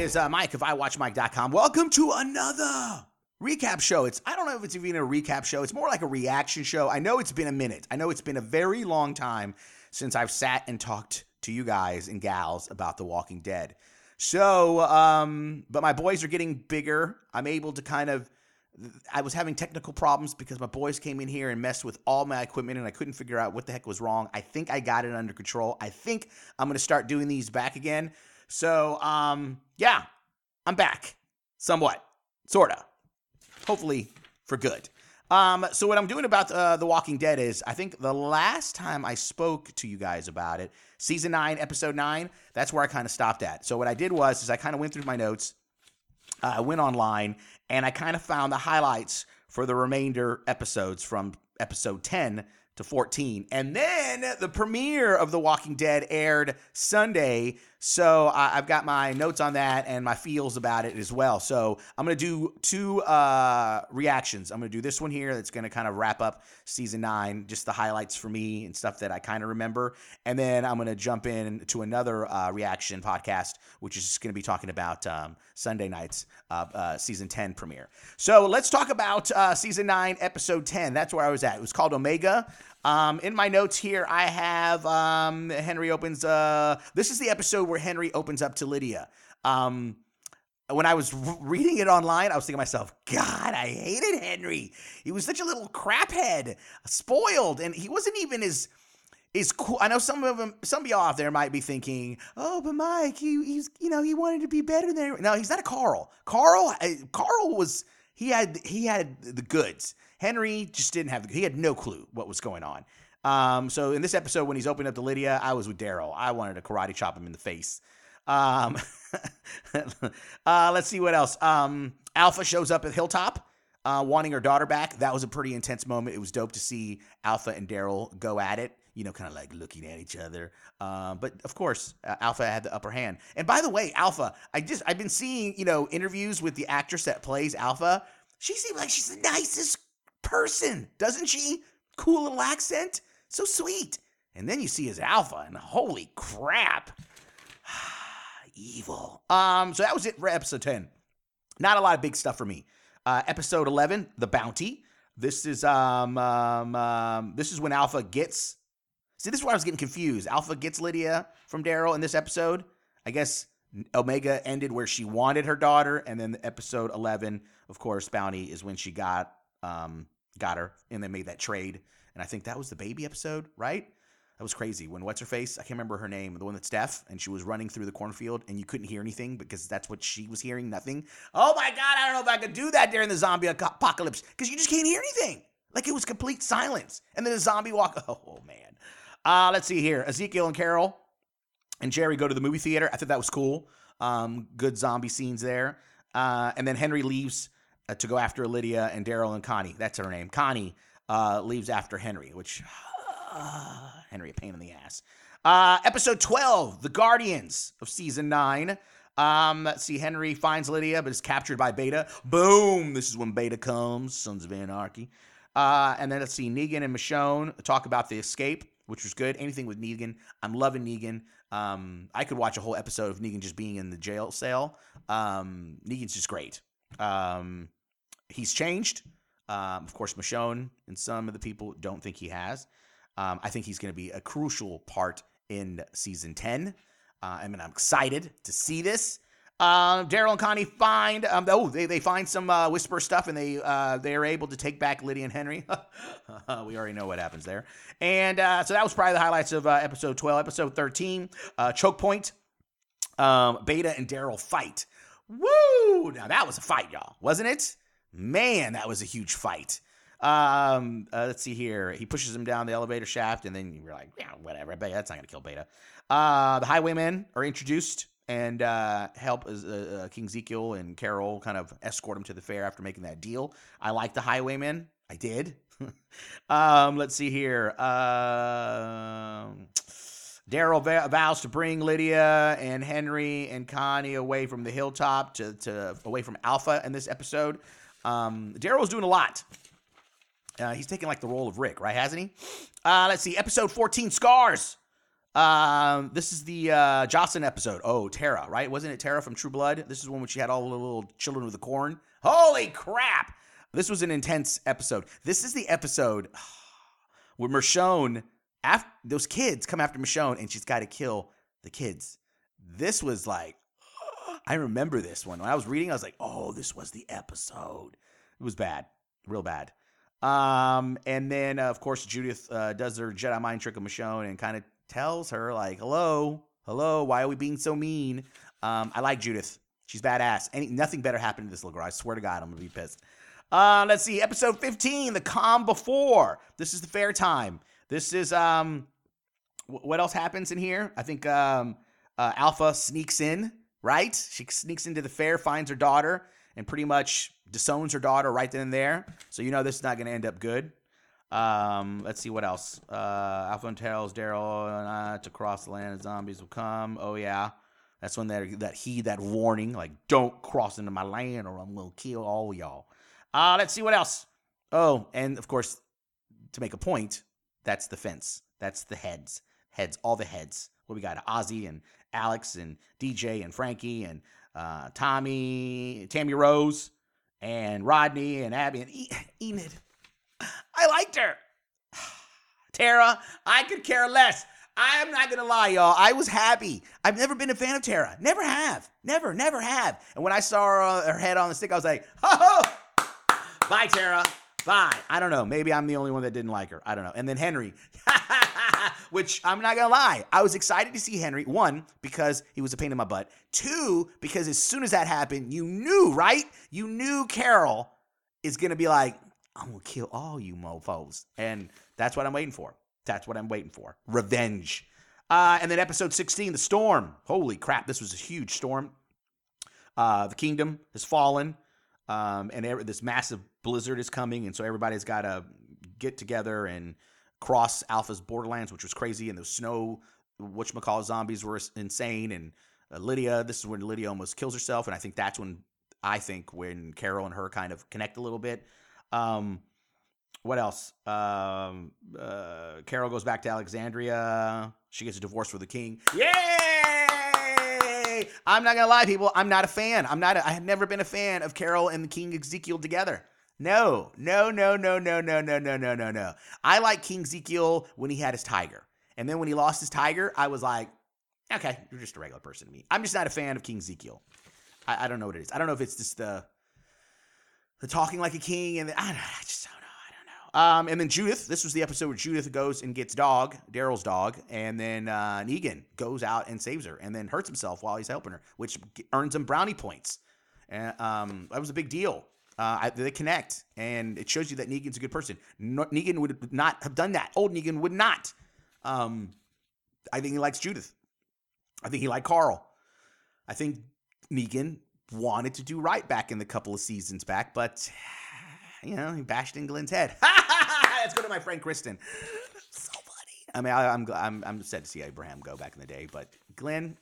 is Mike of iWatchMike.com. Welcome to another recap show. I don't know if it's even a recap show. It's more like a reaction show. I know it's been a minute. I know it's been a very long time since I've sat and talked to you guys and gals about The Walking Dead. So, but my boys are getting bigger. I'm able to I was having technical problems because my boys came in here and messed with all my equipment and I couldn't figure out what the heck was wrong. I think I got it under control. I think I'm going to start doing these back again. So, yeah, I'm back. Somewhat. Sorta. Hopefully for good. So what I'm doing about The Walking Dead is, I think the last time I spoke to you guys about it, Season 9, Episode 9, that's where I kind of stopped at. So what I did was I kind of went through my notes, I went online, and I kind of found the highlights for the remainder episodes from Episode 10 to 14. And then the premiere of The Walking Dead aired Sunday, so I've got my notes on that and my feels about it as well. So I'm going to do two reactions. I'm going to do this one here that's going to kind of wrap up Season 9, just the highlights for me and stuff that I kind of remember. And then I'm going to jump in to another reaction podcast, which is just going to be talking about Sunday night's Season 10 premiere. So let's talk about Season 9, Episode 10. That's where I was at. It was called Omega. In my notes here, I have Henry opens. This is the episode where Henry opens up to Lydia. When I was reading it online, I was thinking to myself, God, I hated Henry. He was such a little craphead, spoiled, and he wasn't even as cool. I know some of y'all out there might be thinking, oh, but Mike, he wanted to be better than. No, he's not a Carl. Carl was. He had the goods. Henry just didn't have he had no clue what was going on. So in this episode, when he's opening up to Lydia, I was with Daryl. I wanted to karate chop him in the face. Let's see what else. Alpha shows up at Hilltop, wanting her daughter back. That was a pretty intense moment. It was dope to see Alpha and Daryl go at it. Kind of like looking at each other. But of course, Alpha had the upper hand. And by the way, Alpha, I've been seeing, interviews with the actress that plays Alpha. She seems like she's the nicest person, doesn't she? Cool little accent. So sweet. And then you see his Alpha, and holy crap. Evil. So that was it for episode 10. Not a lot of big stuff for me. Episode 11, The Bounty. This is when Alpha gets. See, this is where I was getting confused. Alpha gets Lydia from Daryl in this episode. I guess Omega ended where she wanted her daughter, and then episode 11, of course, Bounty is when she got her, and they made that trade. And I think that was the baby episode, right? That was crazy. When what's her face? I can't remember her name. The one that's deaf, and she was running through the cornfield, and you couldn't hear anything because that's what she was hearing, nothing. Oh my God, I don't know if I could do that during the zombie apocalypse because you just can't hear anything. Like it was complete silence, and then a zombie walk. Oh man. Let's see here. Ezekiel and Carol and Jerry go to the movie theater. I thought that was cool. Good zombie scenes there. And then Henry leaves to go after Lydia and Daryl and Connie. That's her name. Connie leaves after Henry, which Henry, a pain in the ass. Episode 12, The Guardians of Season 9. Let's see. Henry finds Lydia, but is captured by Beta. Boom. This is when Beta comes. Sons of Anarchy. And then let's see. Negan and Michonne talk about the escape, which was good. Anything with Negan. I'm loving Negan. I could watch a whole episode of Negan just being in the jail cell. Negan's just great. He's changed. Of course, Michonne and some of the people don't think he has. I think he's going to be a crucial part in Season 10. I'm excited to see this. Daryl and Connie find they find some Whisper stuff, and they are able to take back Lydia and Henry. We already know what happens there. And so that was probably the highlights of episode 12. Episode 13, Choke Point. Beta and Daryl fight. Woo! Now that was a fight, y'all, wasn't it? Man, that was a huge fight. Let's see here. He pushes him down the elevator shaft, and then you're like, yeah, whatever. That's not gonna kill Beta. The Highwaymen are introduced and help King Ezekiel and Carol kind of escort him to the fair after making that deal. I like the Highwaymen. I did. Let's see here. Daryl vows to bring Lydia and Henry and Connie away from the hilltop to away from Alpha in this episode. Daryl's doing a lot. He's taking like the role of Rick, right? Hasn't he? Let's see. Episode 14, Scars. This is the Jocelyn episode. Oh, Tara, right? Wasn't it Tara from True Blood? This is one where she had all the little children with the corn. Holy crap! This was an intense episode. This is the episode where Michonne, after those kids come after Michonne, and she's got to kill the kids. This was like, I remember this one. When I was reading, I was like, oh, this was the episode. It was bad. Real bad. And then, of course, Judith does her Jedi mind trick of Michonne and kind of tells her, like, hello, why are we being so mean? I like Judith. She's badass. Nothing better happened to this little girl. I swear to God, I'm going to be pissed. Let's see. Episode 15, The Calm Before. This is the fair time. This is, what else happens in here? I think Alpha sneaks in, right? She sneaks into the fair, finds her daughter, and pretty much disowns her daughter right then and there. So you know this is not going to end up good. Let's see what else. Alpha tells Daryl to cross the land, zombies will come. Oh yeah, that's when that warning, like, don't cross into my land or I'm gonna kill all y'all. Let's see what else. Oh, and of course, to make a point, that's the fence. That's the heads, all the heads. What we got? Ozzy and Alex and DJ and Frankie and Tammy Rose and Rodney and Abby and Enid. I liked her. Tara, I could care less. I am not going to lie, y'all. I was happy. I've never been a fan of Tara. Never have. Never have. And when I saw her head on the stick, I was like, oh, bye, Tara. Bye. I don't know. Maybe I'm the only one that didn't like her. I don't know. And then Henry, which I'm not going to lie. I was excited to see Henry. One, because he was a pain in my butt. Two, because as soon as that happened, you knew, right? You knew Carol is going to be like, I'm going to kill all you mofos. And that's what I'm waiting for. Revenge. And then episode 16, The Storm. Holy crap, this was a huge storm. The kingdom has fallen. And this massive blizzard is coming. And so everybody's got to get together and cross Alpha's borderlands, which was crazy. And those snow, whatchamacallit zombies were insane. And Lydia, this is when Lydia almost kills herself. And I think that's when Carol and her kind of connect a little bit. What else? Carol goes back to Alexandria. She gets a divorce for the king. Yay! I'm not gonna lie, people. I'm not a fan. I have never been a fan of Carol and the King Ezekiel together. No. I like King Ezekiel when he had his tiger. And then when he lost his tiger, I was like, okay, you're just a regular person to me. I'm just not a fan of King Ezekiel. I don't know what it is. I don't know if it's just the talking like a king, and I just don't know. And then Judith. This was the episode where Judith goes and gets Daryl's dog, and then Negan goes out and saves her, and then hurts himself while he's helping her, which earns him brownie points. And that was a big deal. They connect, and it shows you that Negan's a good person. Negan would not have done that. Old Negan would not. I think he likes Judith. I think he liked Carl. I think Negan wanted to do right back in the couple of seasons back, but he bashed in Glenn's head. Let's go to my friend Kristen. So funny. I mean, I'm sad to see Abraham go back in the day, but Glenn.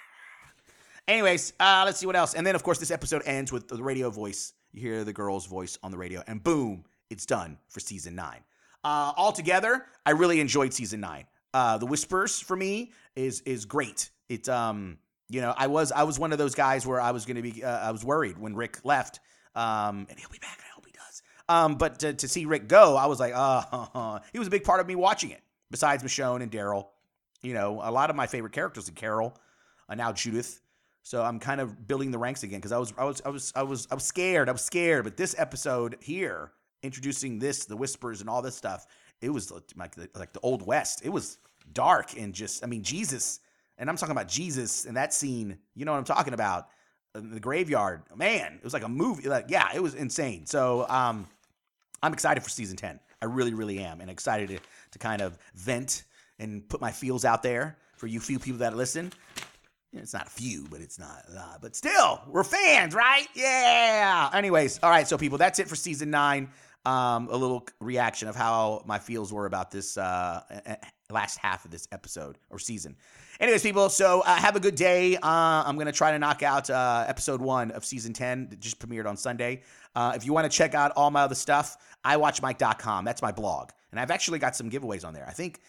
Anyways, let's see what else. And then, of course, this episode ends with the radio voice. You hear the girl's voice on the radio, and boom, it's done for season 9. Altogether, I really enjoyed season 9. The Whispers for me is great. It's I was one of those guys where I was going to be I was worried when Rick left, and he'll be back. I hope he does. But to see Rick go, I was like, he was a big part of me watching it. Besides Michonne and Daryl, a lot of my favorite characters are Carol, now Judith. So I'm kind of building the ranks again because I was scared. But this episode here, introducing the Whispers and all this stuff, it was like the Old West. It was dark and Jesus. And I'm talking about Jesus in that scene. You know what I'm talking about? In the graveyard. Man, it was like a movie. It was insane. So I'm excited for season 10. I really, really am. And excited to kind of vent and put my feels out there for you few people that listen. It's not a few, but it's not. But still, we're fans, right? Yeah. Anyways, all right. So people, that's it for season 9. A little reaction of how my feels were about this last half of this episode or season. Anyways, people, so have a good day. I'm going to try to knock out episode 1 of season 10 that just premiered on Sunday. If you want to check out all my other stuff, iwatchmike.com. That's my blog. And I've actually got some giveaways on there. I think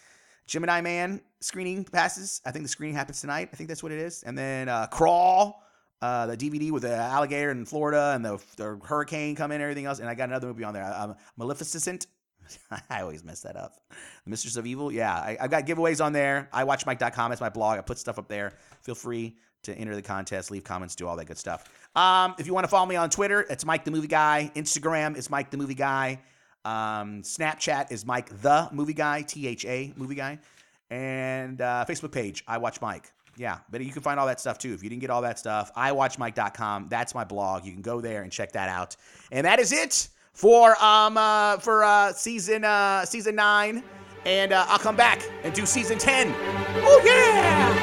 Gemini Man screening passes. I think the screening happens tonight. I think that's what it is. And then Crawl, the DVD with the alligator in Florida and the hurricane coming and everything else. And I got another movie on there. Maleficent. I always mess that up. The Mistress of Evil. Yeah, I've got giveaways on there. iWatchMike.com. That's my blog. I put stuff up there. Feel free to enter the contest, leave comments, do all that good stuff. If you want to follow me on Twitter, it's Mike the Movie Guy. Instagram is Mike the Movie Guy. Snapchat is Mike the Movie Guy, THA Movie Guy. And Facebook page, I Watch Mike. Yeah, but you can find all that stuff too. If you didn't get all that stuff, iWatchMike.com. That's my blog. You can go there and check that out. And that is it for season 9. And I'll come back and do season 10. Oh yeah!